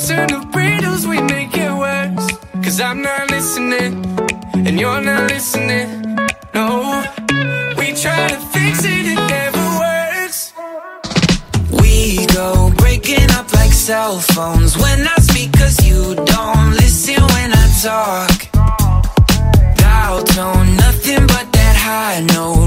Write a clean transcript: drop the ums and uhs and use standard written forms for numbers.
turn to riddles, we make it worse. Cause I'm not listening, and you're not listening. No, we try to fix it, it never works. We go breaking up like cell phones when I speak, cause you don't listen when I talk. Dial tone, nothing but that high note.